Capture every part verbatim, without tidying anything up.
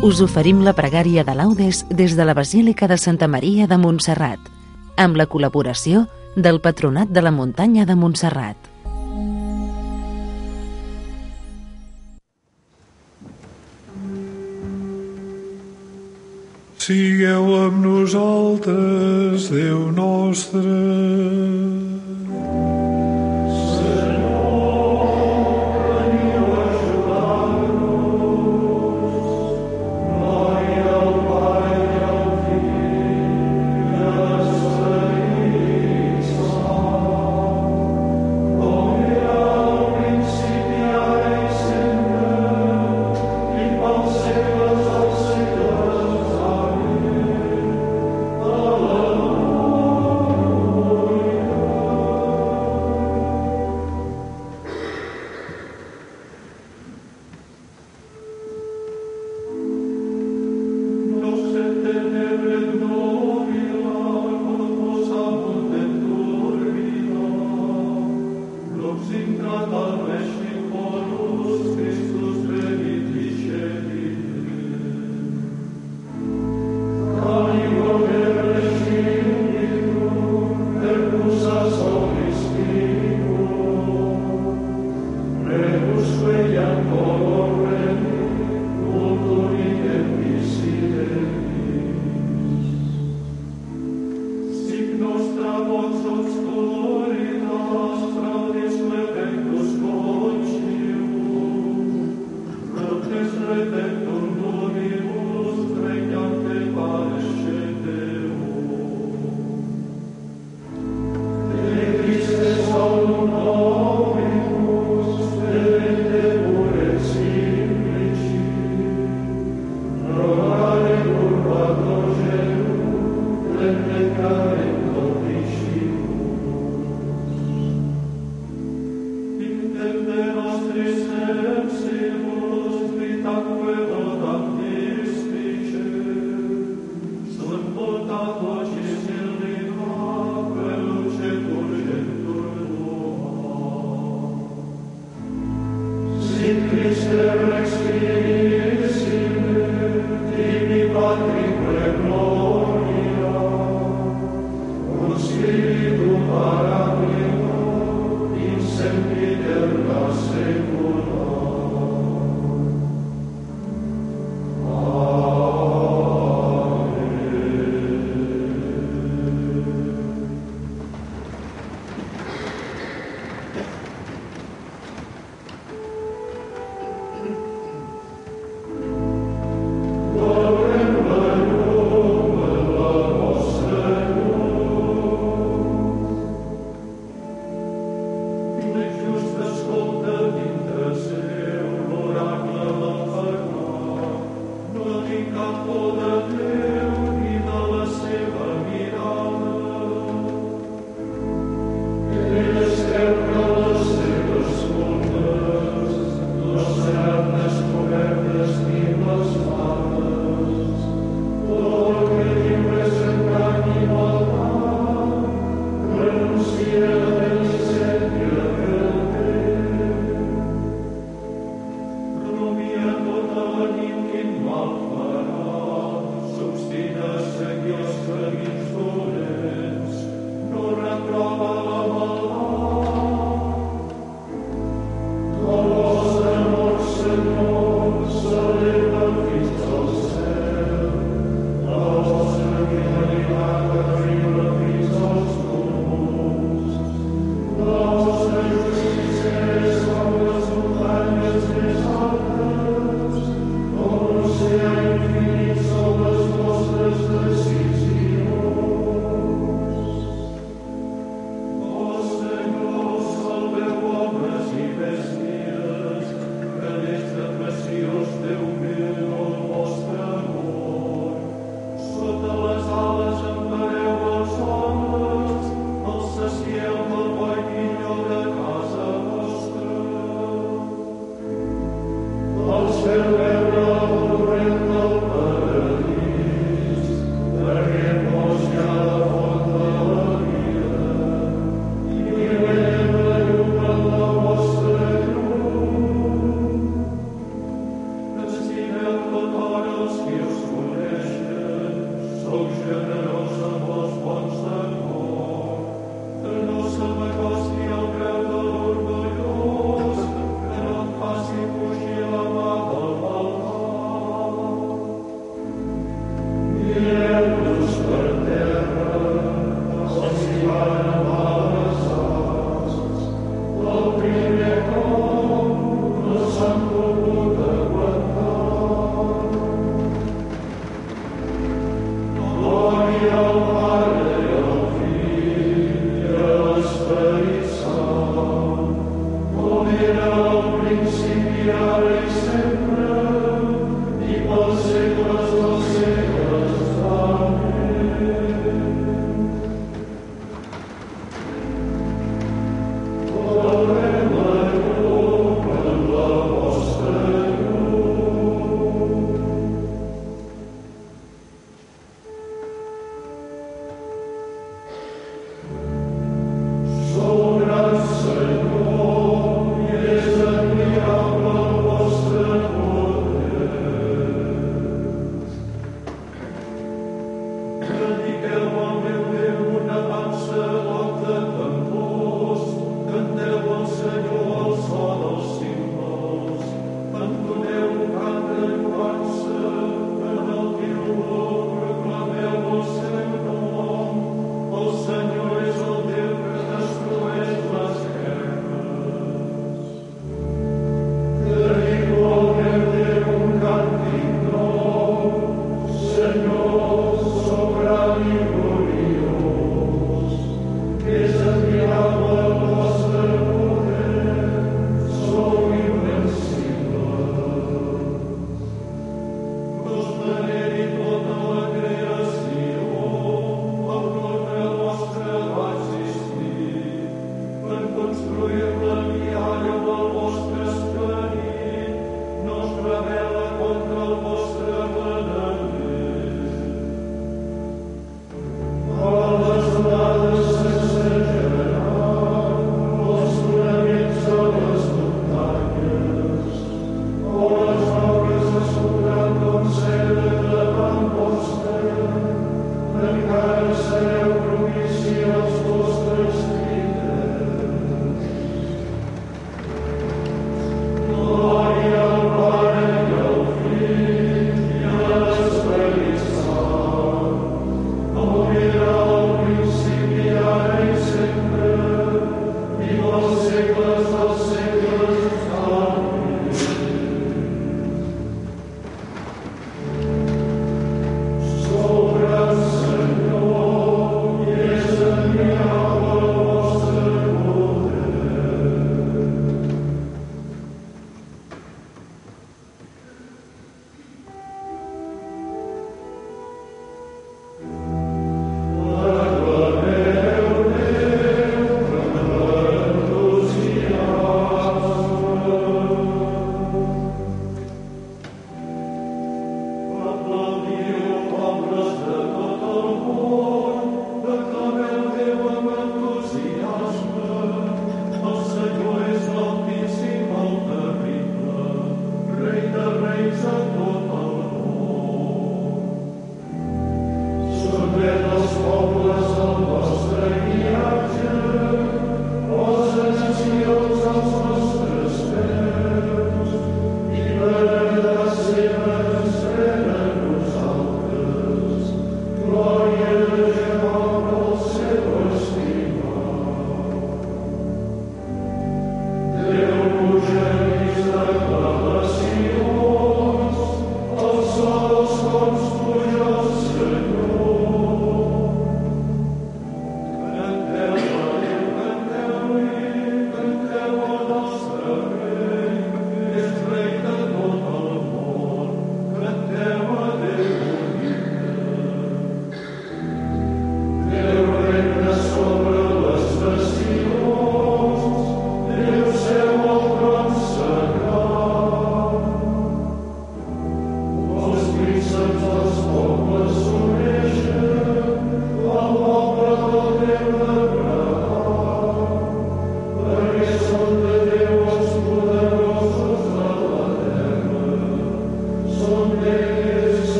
us oferim la pregària de laudes des de la Basílica de Santa Maria de Montserrat, amb la col·laboració del Patronat de la Muntanya de Montserrat. Sigueu amb nosaltres, Déu nostre.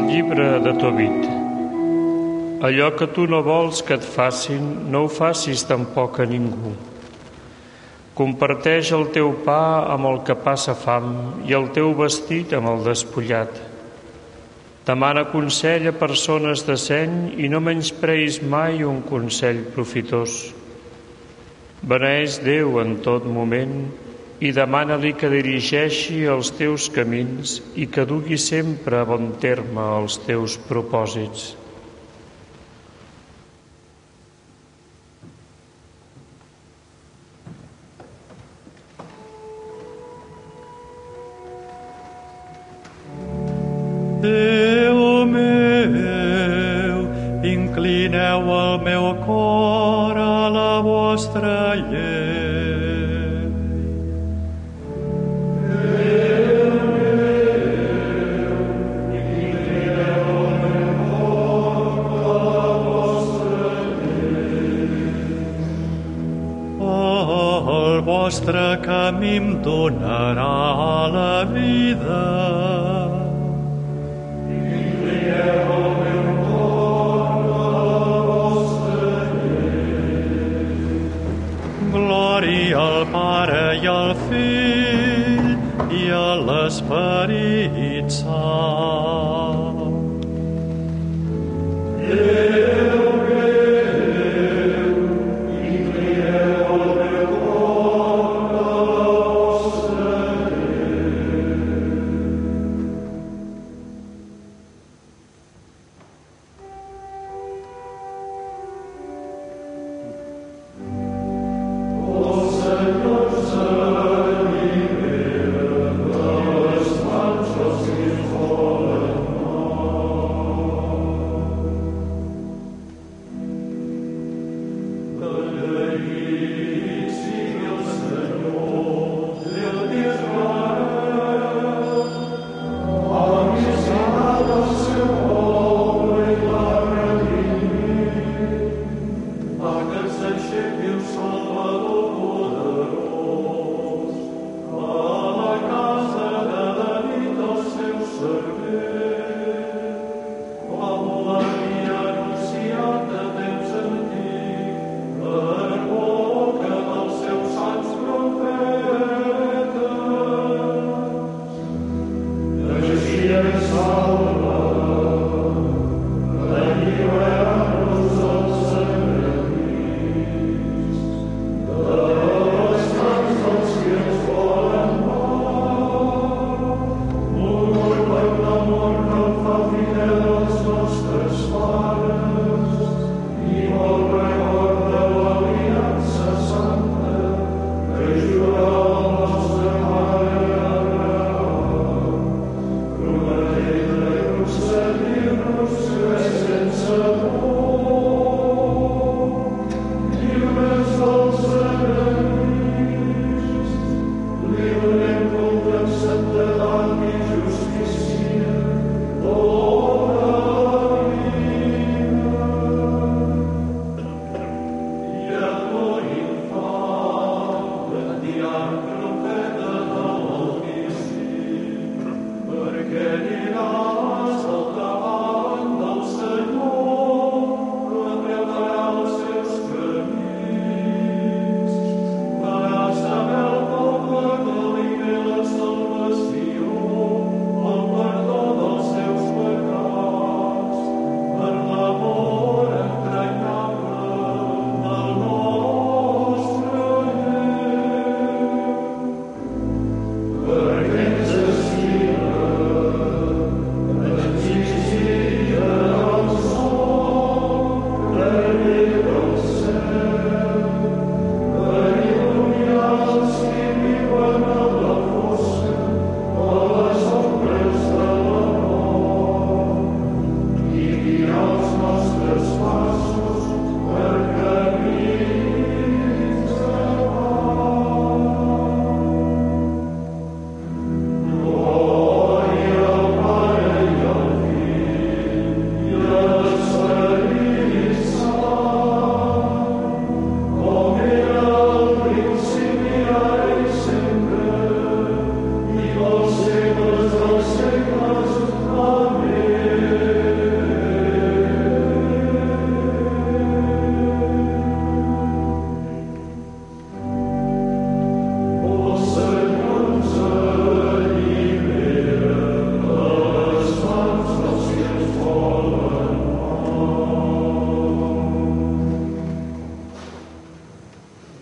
Llibre de Tobit. Allò que tu no vols que et facin, no ho facis tampoc a ningú. Comparteix el teu pa amb el que passa fam i el teu vestit amb el despullat. Demana consell a persones de seny i no menyspreïs mai un consell profitós. Beneeix Déu en tot moment i demana-li que dirigeixi els teus camins i que dugui sempre a bon terme els teus propòsits. Déu meu, inclineu el meu cor a la vostra llei. El vostre camí em donarà la vida. Glòria al Pare i al Fill i a l'Esperit Sant. Déu meu, inclineu el meu cor a la vostra llei.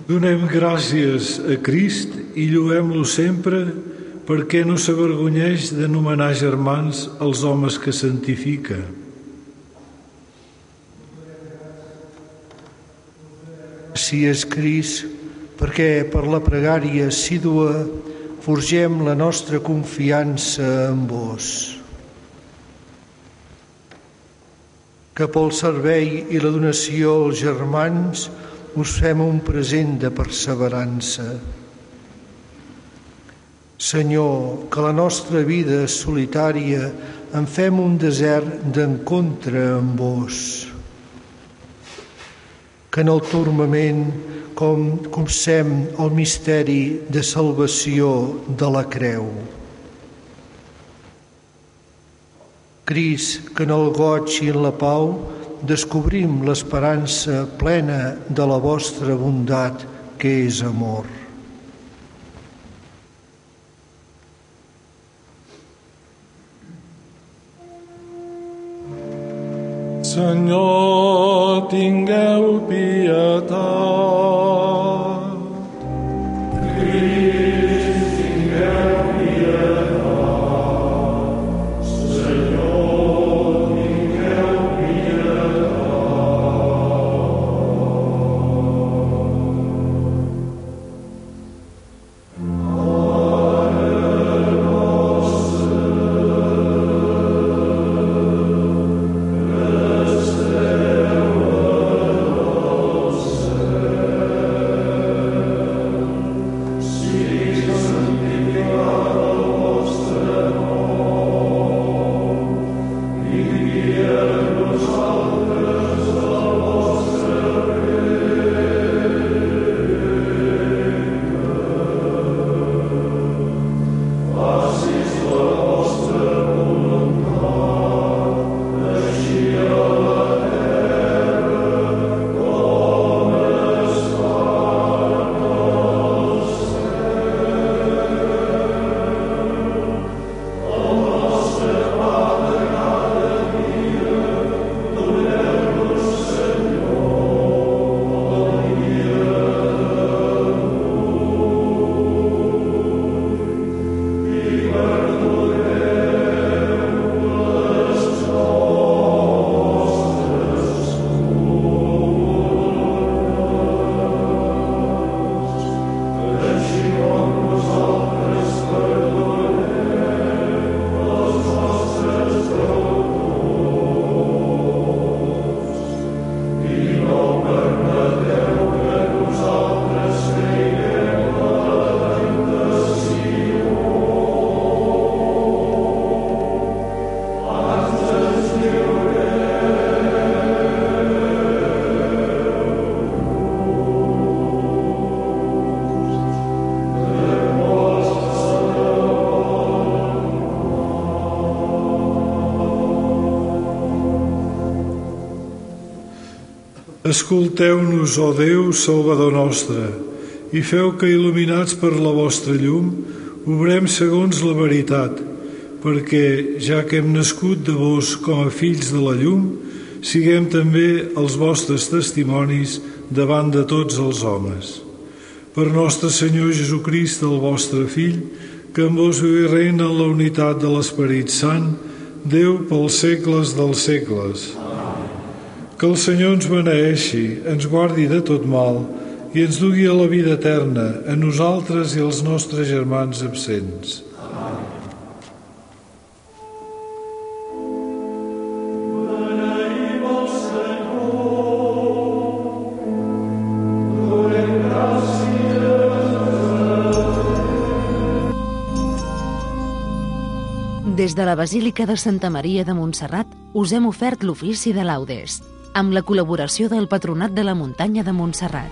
Donem gràcies a Crist i lloem-lo sempre perquè no s'avergonyeix d'anomenar germans els homes que santifica. Gràcies, Crist, perquè per la pregària assídua forgem la nostra confiança en vos. Que pel servei i la donació als germans us fem un present de perseverança. Senyor, que la nostra vida solitària en fem un desert d'encontre amb vos. Que en el turmament com copsem el misteri de salvació de la creu. Crist, que en el goig i en la pau descobrim l'esperança plena de la vostra bondat, que és amor. Senyor, tingueu pietat. Crist, tingueu pietat. Senyor, tingueu pietat. Mare nostra, Escolteu-nos, ó Déu, Salvador nostre, i feu que, il·luminats per la vostra llum, obrem segons la veritat, perquè, ja que hem nascut de vos com a fills de la llum, siguem també els vostres testimonis davant de tots els homes. Per nostre Senyor Jesucrist, el vostre Fill, que amb vos viu i reina en la unitat de l'Esperit Sant, Déu pels segles dels segles. Que el Senyor ens beneeixi, ens guardi de tot mal i ens dugui a la vida eterna, a nosaltres i als nostres germans absents. Des de la Basílica de Santa Maria de Montserrat us hem ofert l'ofici de laudes, amb la col·laboració del Patronat de la Muntanya de Montserrat.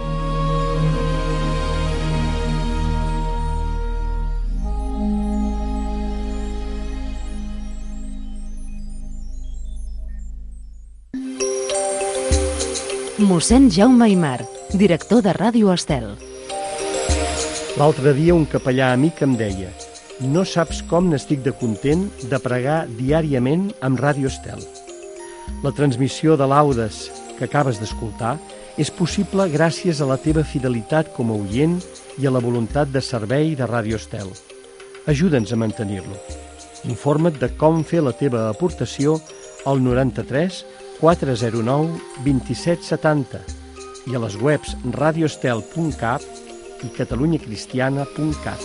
Mossèn Jaume Aymar, director de Ràdio Estel. L'altre dia un capellà amic em deia: no saps com n'estic de content de pregar diàriament amb Ràdio Estel. La transmissió de laudes que acabes d'escoltar És possible gràcies a la teva fidelitat com a oient i a la voluntat de servei de Ràdio Estel. Ajuda'ns a mantenir-lo. Informa't de com fer la teva aportació al noranta-tres quatre zero nou vint-i-set setanta i a les webs radioestel punt cat i catalunyacristiana punt cat.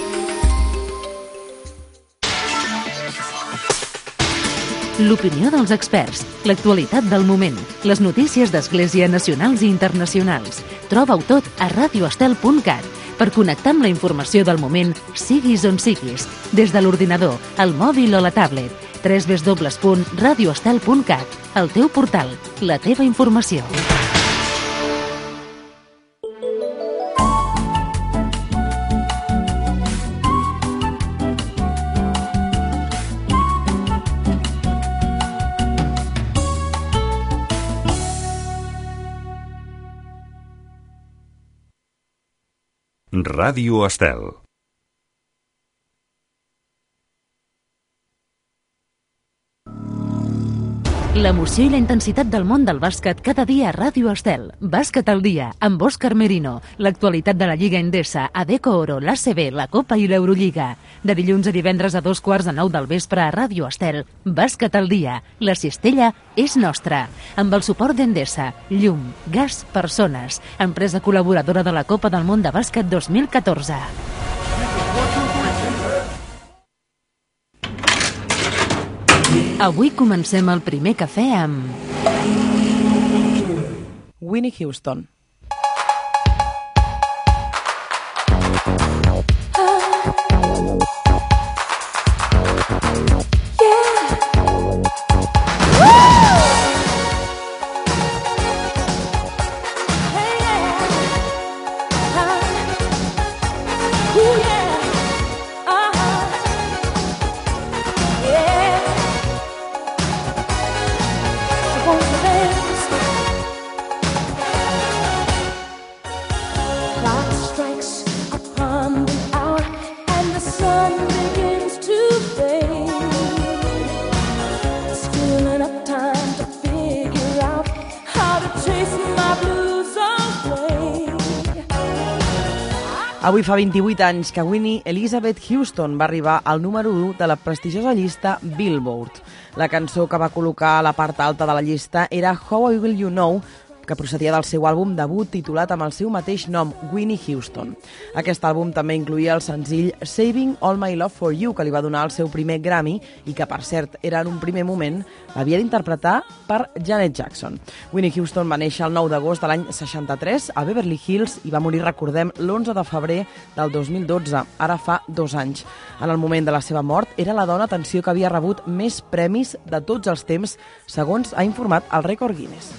L'opinió dels experts, l'actualitat del moment, les notícies d'Església nacionals i internacionals. Troba-ho tot a radioestel punt cat per connectar amb la informació del moment, siguis on siguis, des de l'ordinador, el mòbil o la tablet. w w w punt radioestel punt cat, el teu portal, la teva informació. Ràdio Estel. L'emoció i la intensitat del món del bàsquet cada dia a Ràdio Estel. Bàsquet al dia, amb Òscar Merino. L'actualitat de la Lliga Endesa, Adecco Oro, l'A C B, la Copa i l'Eurolliga. De dilluns a divendres a dos quarts de nou del vespre a Ràdio Estel. Bàsquet al dia. La cistella és nostra. Amb el suport d'Endesa, Llum, Gas, Persones. Empresa col·laboradora de la Copa del Món de Bàsquet dos mil catorze. Avui comencem el primer cafè amb Whitney Houston. Avui fa vint-i-vuit anys que Whitney Elizabeth Houston va arribar al número u de la prestigiosa llista Billboard. La cançó que va col·locar a la part alta de la llista era How Will You Know, que procedia del seu àlbum debut titulat amb el seu mateix nom, Whitney Houston. Aquest àlbum també incluïa el senzill Saving All My Love For You, que li va donar el seu primer Grammy i que, per cert, era en un primer moment l'havia d'interpretar per Janet Jackson. Whitney Houston va néixer el nou d'agost de l'any seixanta-tres a Beverly Hills i va morir, recordem, l'onze de febrer del dos mil dotze, ara fa dos anys. En el moment de la seva mort, era la dona, atenció, que havia rebut més premis de tots els temps, segons ha informat el rècord Guinness.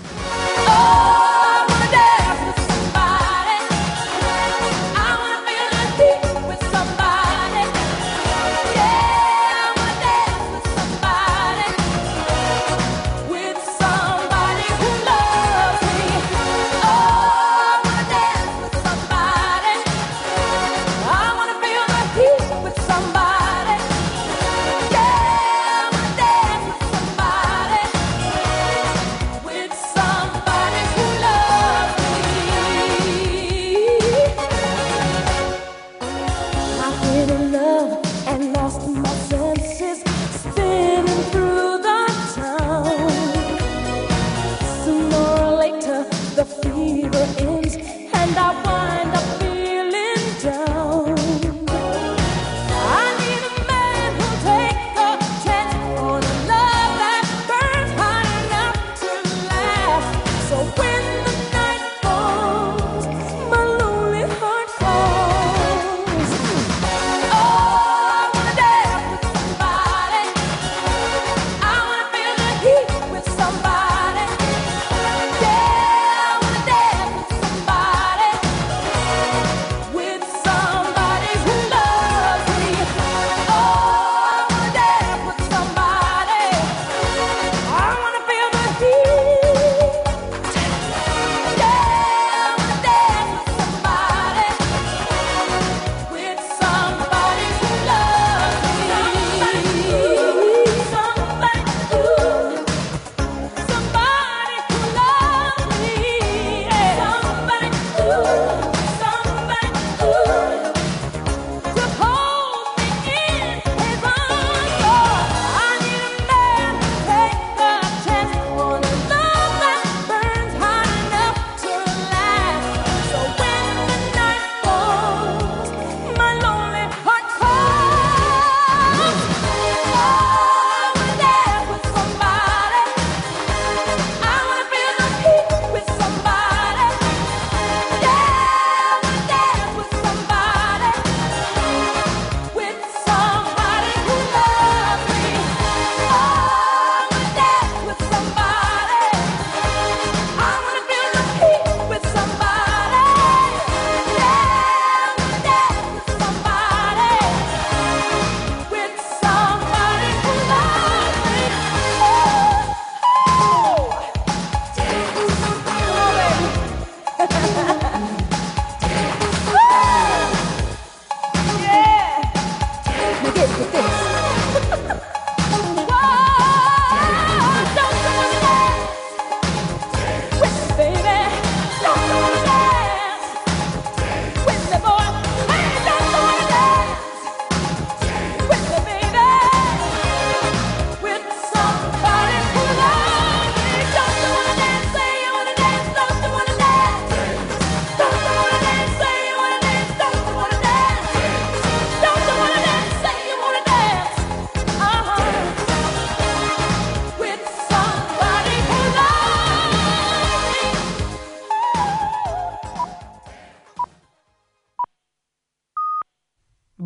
Somebody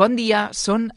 Bon dia, són